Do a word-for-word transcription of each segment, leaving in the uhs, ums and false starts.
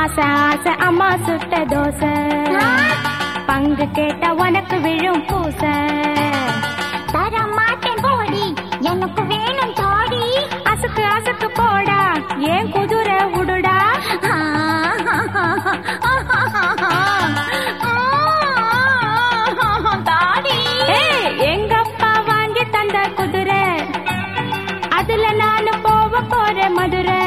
ஆசை ஆசை அம்மா சுட்ட தோசை பங்கு கேட்ட உனக்கு விழும் பூசை தர மாட்டேன் போடி எனக்கு வேணும் தோடி அசுக்கு அசுக்கு போடா ஏன் குதிரை உடுடா எங்கப்பா வாங்கி தந்த குதிரை அதுல நானு போக போறேன் மதுரை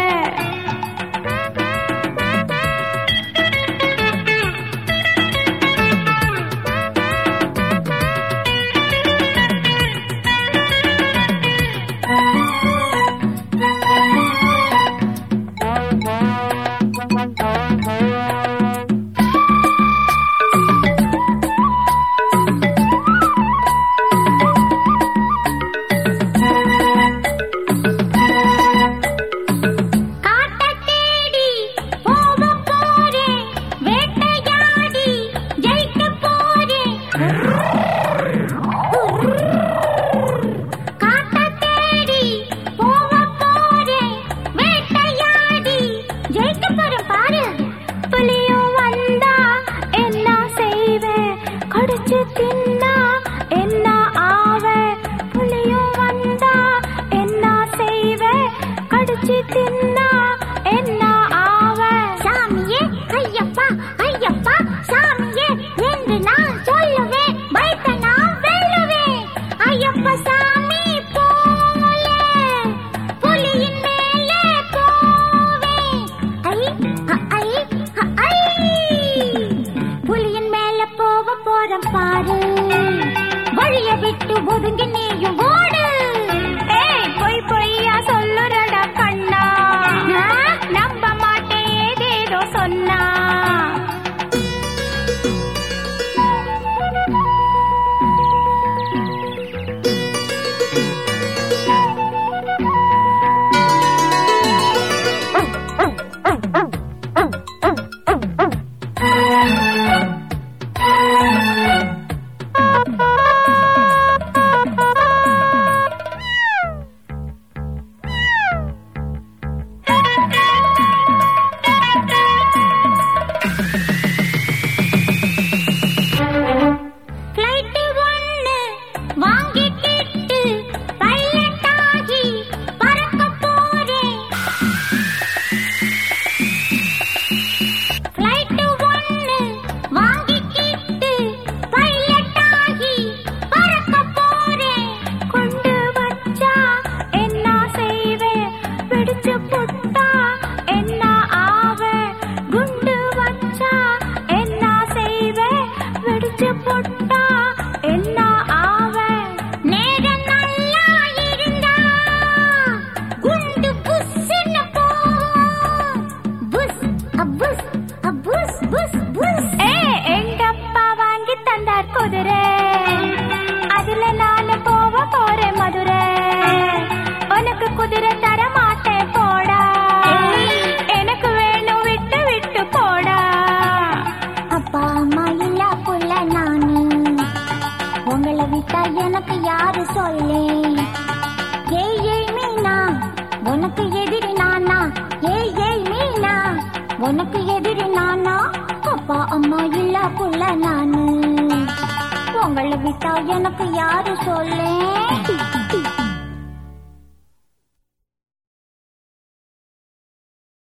பாரு வழிய விட்டு ஒதுங்கி நீயும் ஓடு பொய் பொய்யா சொல்லுறடா கண்ணா நம்ப மாட்டேன் ஏதேதோ சொன்னா எனக்கு யாரு சொல்லே ஏய் ஏய் மீனா உனக்கு எதிரி நானா ஏய் ஏய் மீனா உனக்கு எதிரி நானா அப்பா அம்மா இல்ல புள்ள நானு உங்களை விட்டா எனக்கு யாரு சொல்லே